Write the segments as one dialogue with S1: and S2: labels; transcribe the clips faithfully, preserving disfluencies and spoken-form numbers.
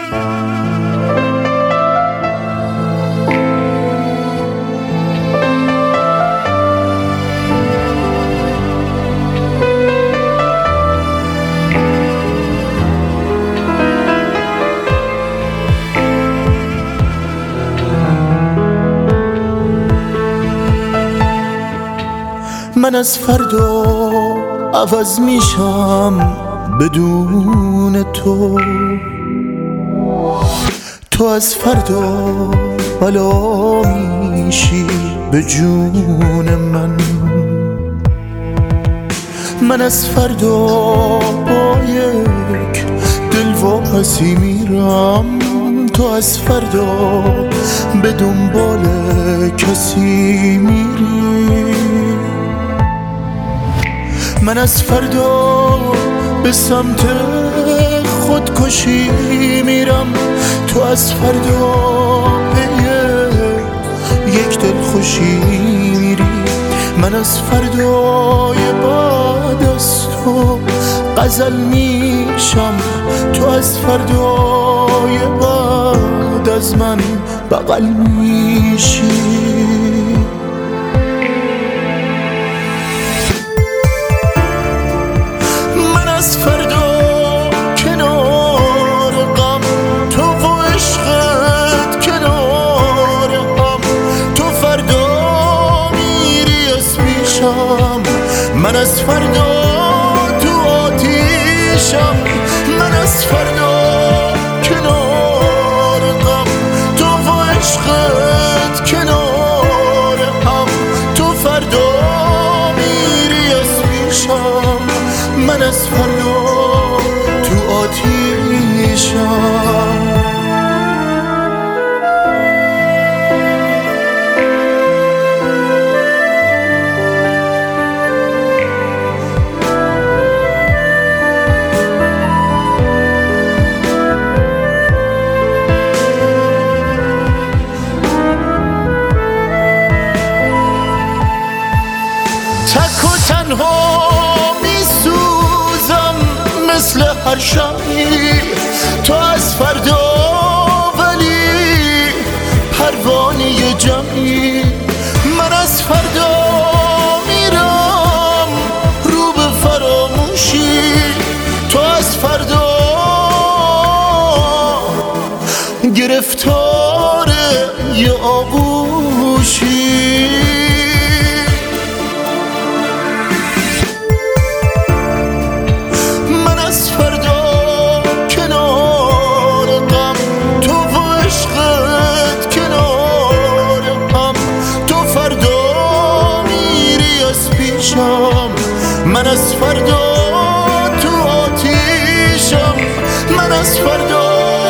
S1: من از فردا عوض میشم بدون تو، تو از فردا بلا میشی به جون من. من از فردا با یک دل واپسی میرم، تو از فردا به دنبال کسی میری. من از فردا به سمت خودکشی میرم، تو از فردا به یک دل خوشی میری. من از فردای بعد از تو غزل میشم، تو از فردای بعد از من بغل میشی. از فردا کنار غم، تو و عشقت کنار هم، تو فردا میری از پیشم، من از فردا تو آتیشم. من از فردا کنار غم، تو و عشقت کنار هم، تو فردا میری از پیشم، من از فردا تو آتیشم. تک و تنها مثل هر شبی، تو از فردا ولی پروانه جمعی. من از فردا میرم رو به فراموشی، تو از فردا گرفتار یه آغوشی. من از فردا تو آتیشم، من از فردا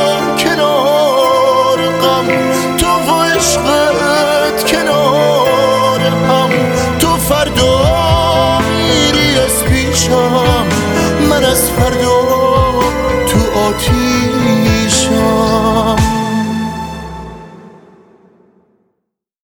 S1: کنار غم، تو و عشقت کنار هم، تو فردا میری از پیشم، من از فردا